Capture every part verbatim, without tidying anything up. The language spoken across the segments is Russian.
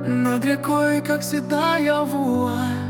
Над рекой, как седая вуаль,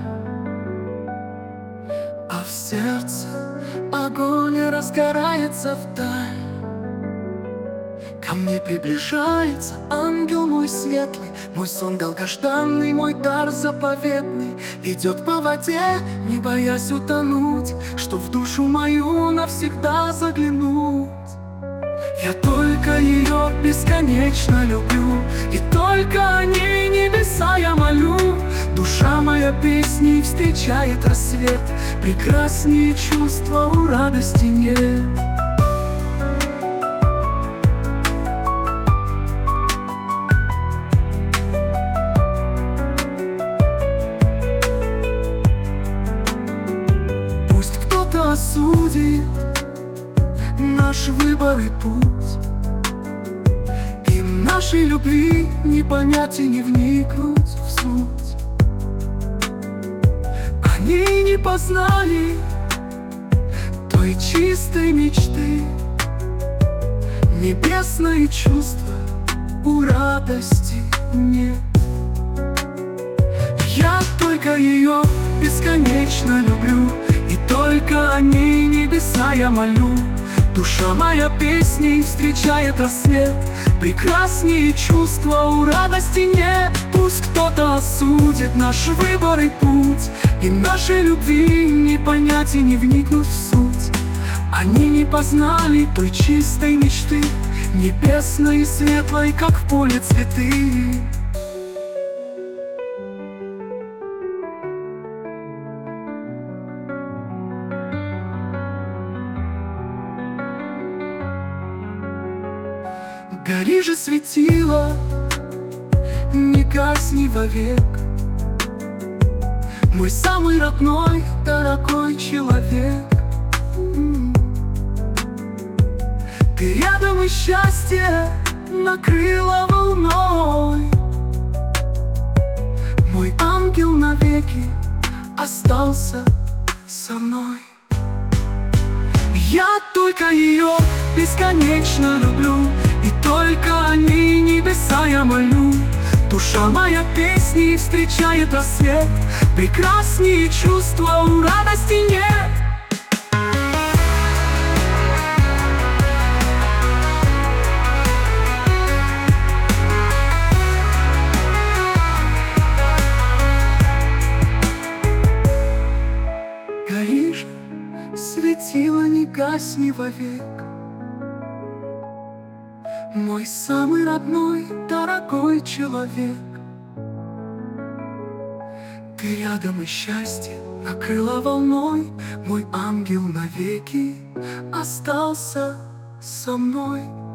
а в сердце огонь разгорается вдаль. Ко мне приближается ангел мой светлый, мой сон долгожданный, мой дар заповедный. Идет по воде, не боясь утонуть, что в душу мою навсегда заглянуть. Я только ее бесконечно люблю, и только о ней небеса я молю. Душа моя песней встречает рассвет, прекраснее чувства у радости нет. Пусть кто-то осудит наш выбор и путь, и нашей любви не понять и не вникнуть в суть. Они не познали той чистой мечты, небесные чувства у радости нет. Я только ее бесконечно люблю, и только о ней небеса я молю. Душа моя песней встречает рассвет, прекраснее чувства у радости нет. Пусть кто-то осудит наш выбор и путь, и нашей любви не понять и не вникнуть в суть. Они не познали той чистой мечты, небесной и светлой, как в поле цветы. Гори же, светило, не гасни вовек, мой самый родной, дорогой человек. Ты рядом, и счастье накрыло волной. Мой ангел навеки остался со мной. Я только ее бесконечно люблю, и только о ней небеса я молю. Душа моя песней встречает рассвет, прекраснее чувства у радости нет. Гори же, светило, не гасни вовек, мой самый родной, дорогой человек. Ты рядом, и счастье накрыло волной. Мой ангел навеки остался со мной.